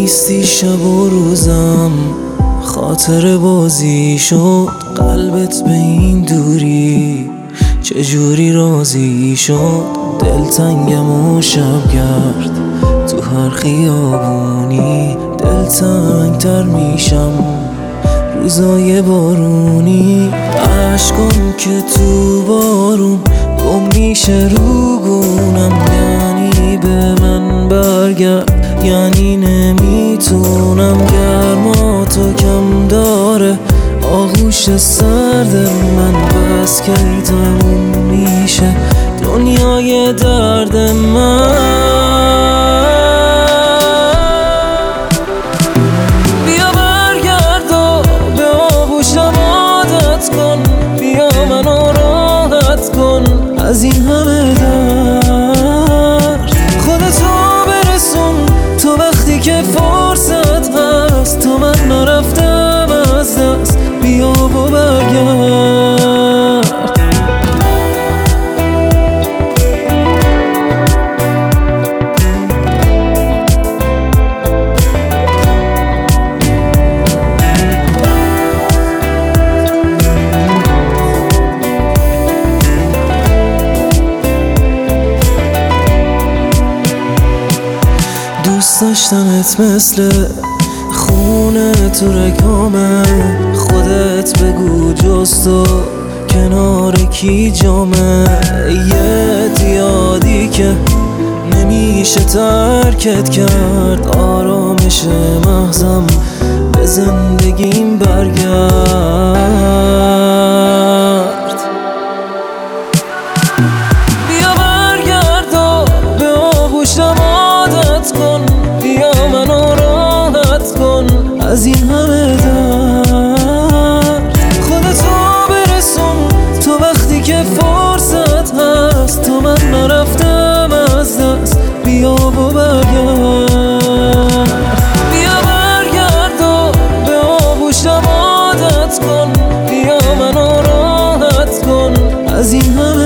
نیستی شب و روزم، خاطر بازی شد قلبت به این دوری، چجوری راضی شد دلتنگم و شبگرد، تو هر خیابونی دلتنگ تر میشم روزای بارونی، عشقم که تو بارون گم میشه رو گونم، یعنی به من برگرد، یعنی نمیتونم، گرما تو کم داره آغوش سرد من، بس که تموم میشه دنیای درد من. بیا برگرد و به آغوشم عادت کن، بیا منو راحت کن از این همه درد، خودتو برسون تو وقتی که فرصت هست، تا من نرفتم از دست، بیا و برگرد. دوست داشتنت مثل خونه تو رگامه، خودت بگو جز تو کنار کی جامه، یه یادی که نمیشه ترکت کرد، آرامش مغزم به زندگیم برگرد. بیا برگرد و به آغوشم عادت کن، بیا منو راحت کن از این همه درد، خودتو برسون تو وقتی که فرصت هست، تا من نرفتم از دست، بیا و برگرد. بیا برگرد و به آغوشم عادت کن، بیا منو راحت کن از این همه